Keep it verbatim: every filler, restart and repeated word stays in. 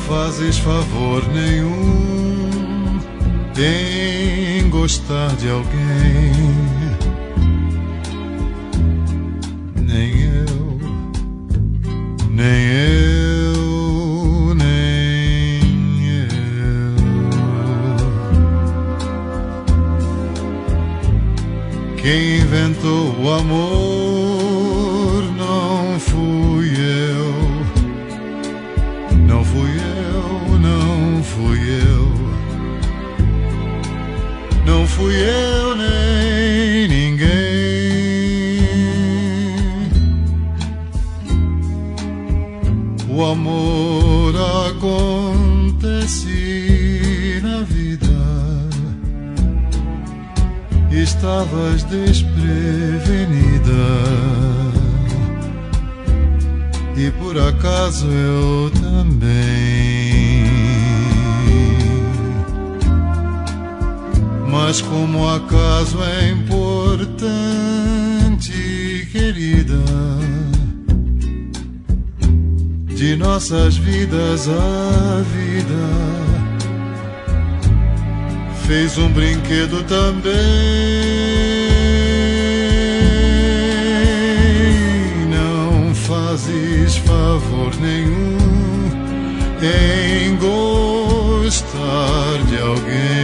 fazes favor nenhum em gostar de alguém. Nem eu, nem eu, nem eu. Quem inventou o amor não fui eu. Não fui eu, não fui eu. Não fui eu nem ninguém. O amor acontece na vida. Estavas desprevenida. E por acaso eu também. Mas como acaso é importante, querida, de nossas vidas a vida fez um brinquedo também. Fazes favor nenhum em gostar de alguém.